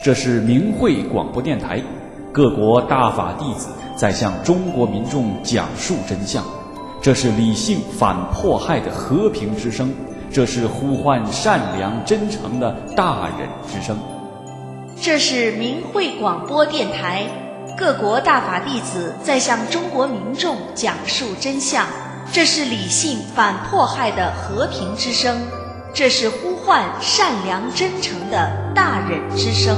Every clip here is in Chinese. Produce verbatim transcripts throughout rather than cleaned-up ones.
这是明慧广播电台，各国大法弟子在向中国民众讲述真相。这是理性反迫害的和平之声，这是呼唤善良真诚的大忍之声。 这是明慧广播电台，各国大法弟子在向中国民众讲述真相。这是理性反迫害的和平之声，这是呼唤善良真诚的大忍之声。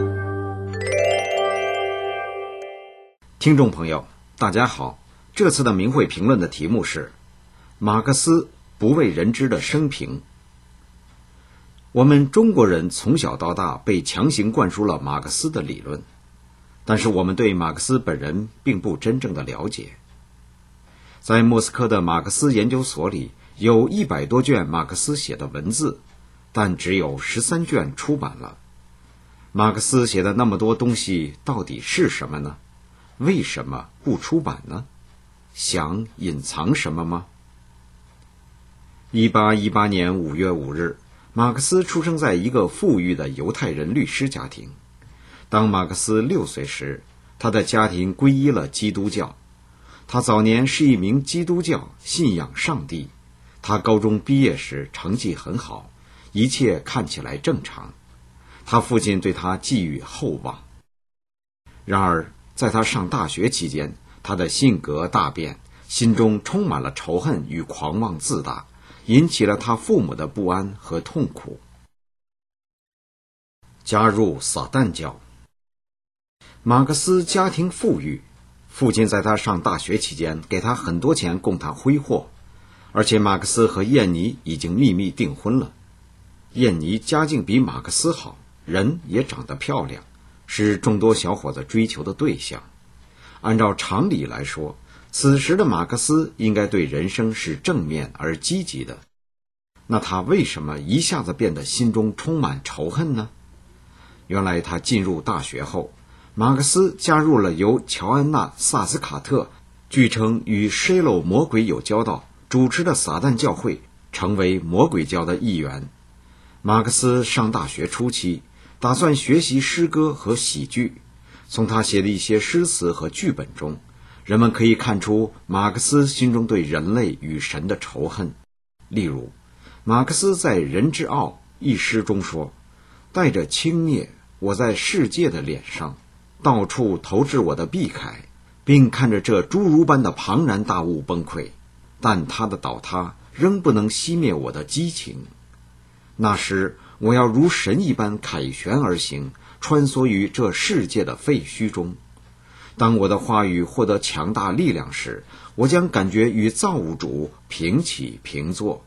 听众朋友，大家好，这次的明慧评论的题目是马克思不为人知的生平。我们中国人从小到大被强行灌输了马克思的理论，但是我们对马克思本人并不真正的了解。在莫斯科的马克思研究所里，有一百多卷马克思写的文字，但只有十三卷出版了。马克思写的那么多东西到底是什么呢？为什么不出版呢？想隐藏什么吗？一八一八年五月五日，马克思出生在一个富裕的犹太人律师家庭。当马克思六岁时，他的家庭皈依了基督教。他早年是一名基督教，信仰上帝。他高中毕业时成绩很好，一切看起来正常。他父亲对他寄予厚望。然而在他上大学期间，他的性格大变，心中充满了仇恨与狂妄自大，引起了他父母的不安和痛苦。加入撒旦教。马克思家庭富裕，父亲在他上大学期间给他很多钱供他挥霍，而且马克思和燕妮已经秘密订婚了。燕妮家境比马克思好，人也长得漂亮，是众多小伙子追求的对象。按照常理来说，此时的马克思应该对人生是正面而积极的，那他为什么一下子变得心中充满仇恨呢？原来他进入大学后，马克思加入了由乔安娜·萨斯卡特据称与施漏魔鬼有交道主持的撒旦教会，成为魔鬼教的一员。马克思上大学初期打算学习诗歌和喜剧，从他写的一些诗词和剧本中，人们可以看出马克思心中对人类与神的仇恨。例如，马克思在《人之傲》一诗中说：带着轻蔑，我在世界的脸上到处投掷我的臂铠，并看着这侏儒般的庞然大物崩溃，但它的倒塌仍不能熄灭我的激情。那时我要如神一般凯旋而行，穿梭于这世界的废墟中。当我的话语获得强大力量时，我将感觉与造物主平起平坐。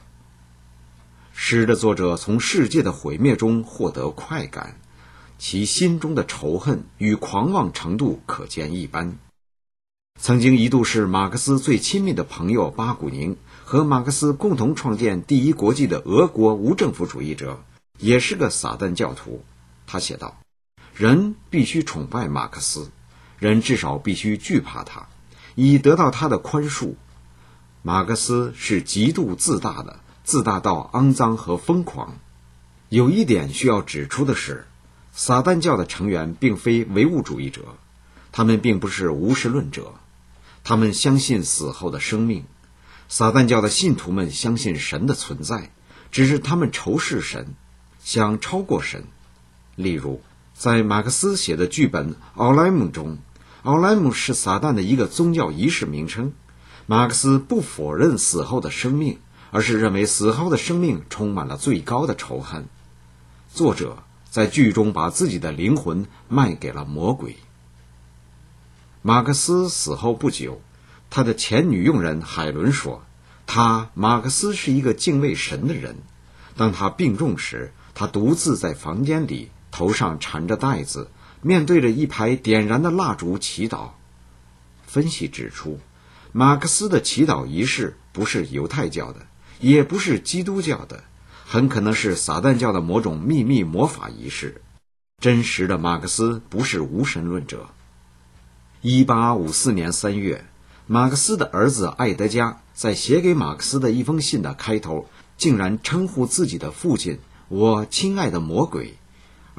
诗的作者从世界的毁灭中获得快感，其心中的仇恨与狂妄程度可见一斑。曾经一度是马克思最亲密的朋友巴古宁和马克思共同创建第一国际的俄国无政府主义者，也是个撒旦教徒。他写道：人必须崇拜马克思，人至少必须惧怕他，以得到他的宽恕。马克思是极度自大的，自大到肮脏和疯狂。有一点需要指出的是，撒旦教的成员并非唯物主义者，他们并不是无神论者，他们相信死后的生命。撒旦教的信徒们相信神的存在，只是他们仇视神，想超过神。例如，在马克思写的剧本《奥莱姆》中，奥莱姆是撒旦的一个宗教仪式名称。马克思不否认死后的生命，而是认为死后的生命充满了最高的仇恨。作者在剧中把自己的灵魂卖给了魔鬼。马克思死后不久，他的前女佣人海伦说，他马克思是一个敬畏神的人。当他病重时，他独自在房间里，头上缠着带子，面对着一排点燃的蜡烛祈祷。分析指出，马克思的祈祷仪式不是犹太教的，也不是基督教的，很可能是撒旦教的某种秘密魔法仪式。真实的马克思不是无神论者。一八五四年三月，马克思的儿子艾德加在写给马克思的一封信的开头，竟然称呼自己的父亲我亲爱的魔鬼，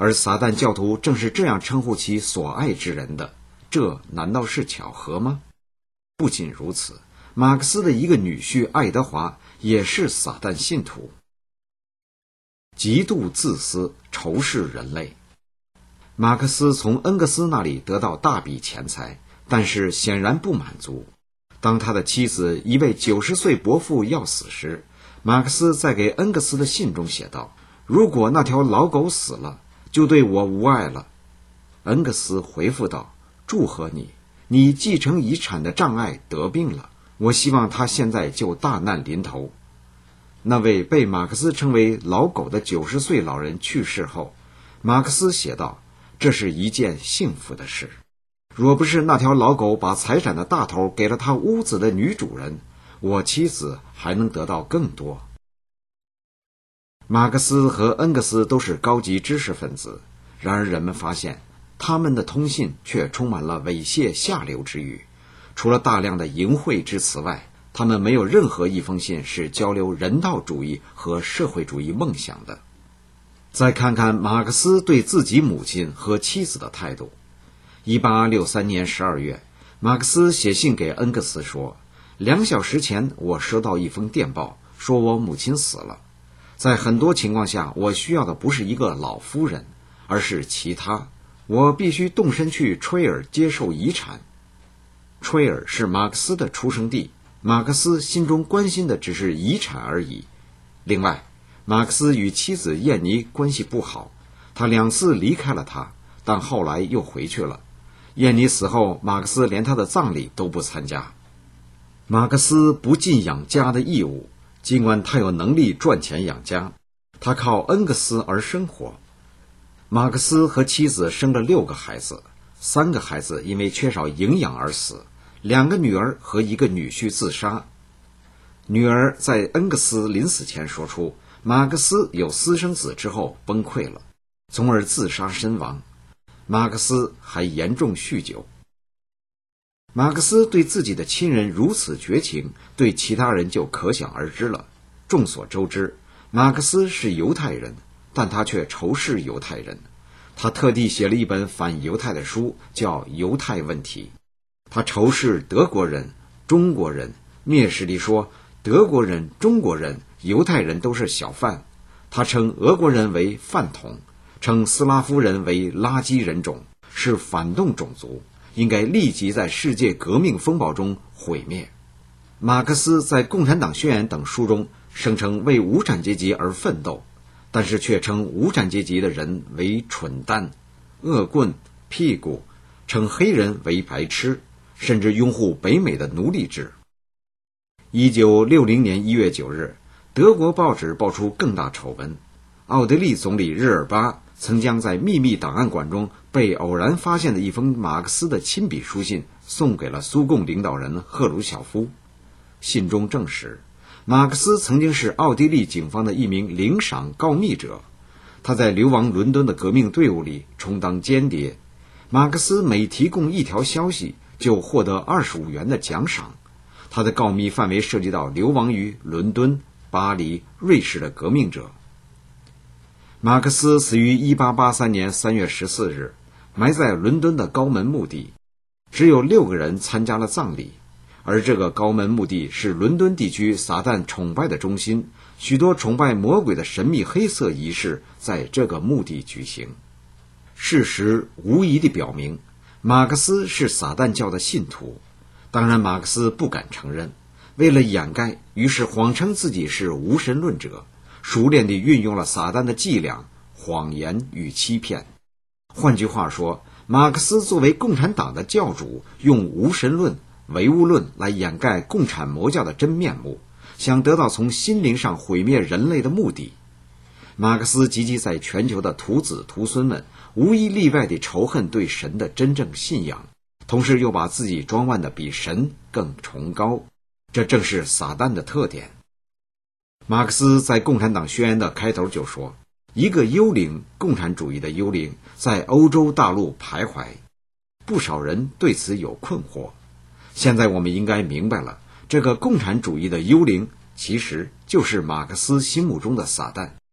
而撒旦教徒正是这样称呼其所爱之人的，这难道是巧合吗？不仅如此，马克思的一个女婿爱德华也是撒旦信徒。极度自私，仇视人类。马克思从恩格斯那里得到大笔钱财，但是显然不满足。当他的妻子一位九十岁伯父要死时，马克思在给恩格斯的信中写道：如果那条老狗死了，就对我无爱了。恩格斯回复道：祝贺你，你继承遗产的障碍得病了，我希望他现在就大难临头。那位被马克思称为老狗的九十岁老人去世后，马克思写道：这是一件幸福的事，若不是那条老狗把财产的大头给了他屋子的女主人，我妻子还能得到更多。马克思和恩格斯都是高级知识分子，然而人们发现他们的通信却充满了猥亵下流之语，除了大量的淫秽之词外，他们没有任何一封信是交流人道主义和社会主义梦想的。再看看马克思对自己母亲和妻子的态度。一八六三年十二月，马克思写信给恩格斯说：两小时前我收到一封电报，说我母亲死了。在很多情况下，我需要的不是一个老夫人，而是其他。我必须动身去吹尔接受遗产。吹尔是马克思的出生地，马克思心中关心的只是遗产而已。另外，马克思与妻子燕妮关系不好，他两次离开了她，但后来又回去了。燕妮死后，马克思连她的葬礼都不参加。马克思不尽养家的义务，尽管他有能力赚钱养家，他靠恩格斯而生活。马克思和妻子生了六个孩子，三个孩子因为缺少营养而死，两个女儿和一个女婿自杀。女儿在恩格斯临死前说出马克思有私生子之后崩溃了，从而自杀身亡。马克思还严重酗酒。马克思对自己的亲人如此绝情，对其他人就可想而知了。众所周知，马克思是犹太人，但他却仇视犹太人。他特地写了一本反犹太的书，叫《犹太问题》。他仇视德国人、中国人，蔑视地说德国人、中国人、犹太人都是小贩。他称俄国人为饭桶，称斯拉夫人为垃圾人种，是反动种族，应该立即在世界革命风暴中毁灭。马克思在《共产党宣言》等书中声称为无产阶级而奋斗，但是却称无产阶级的人为蠢蛋、恶棍、屁股，称黑人为白痴，甚至拥护北美的奴隶制。一九六零年一月九日，德国报纸爆出更大丑闻，奥地利总理日尔巴曾将在秘密档案馆中被偶然发现的一封马克思的亲笔书信送给了苏共领导人赫鲁晓夫。信中证实，马克思曾经是奥地利警方的一名领赏告密者，他在流亡伦敦的革命队伍里充当间谍。马克思每提供一条消息就获得二十五元的奖赏。他的告密范围涉及到流亡于伦敦、巴黎、瑞士的革命者。马克思死于一八八三年三月十四日，埋在伦敦的高门墓地。只有六个人参加了葬礼，而这个高门墓地是伦敦地区撒旦崇拜的中心，许多崇拜魔鬼的神秘黑色仪式在这个墓地举行。事实无疑地表明，马克思是撒旦教的信徒。当然马克思不敢承认，为了掩盖，于是谎称自己是无神论者，熟练地运用了撒旦的伎俩、谎言与欺骗。换句话说，马克思作为共产党的教主，用无神论、唯物论来掩盖共产魔教的真面目，想得到从心灵上毁灭人类的目的。马克思及其在全球的徒子徒孙们无一例外地仇恨对神的真正信仰，同时又把自己装扮的比神更崇高，这正是撒旦的特点。马克思在《共产党宣言》的开头就说，一个幽灵，共产主义的幽灵，在欧洲大陆徘徊。不少人对此有困惑。现在我们应该明白了，这个共产主义的幽灵其实就是马克思心目中的撒旦。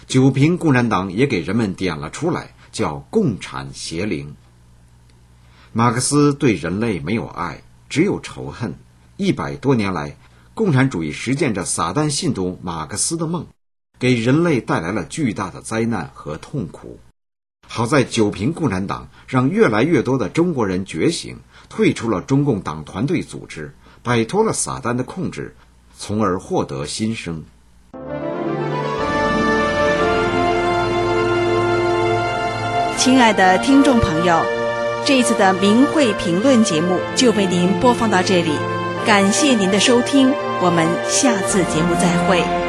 九平共产党也给人们点了出来，叫共产邪灵。马克思对人类没有爱，只有仇恨。一百多年来，共产主义实践着撒旦信徒马克思的梦，给人类带来了巨大的灾难和痛苦。好在九平共产党让越来越多的中国人觉醒，退出了中共党团队组织，摆脱了撒旦的控制，从而获得新生。 亲爱的听众朋友，这一次的明慧评论节目就为您播放到这里，感谢您的收听，我们下次节目再会。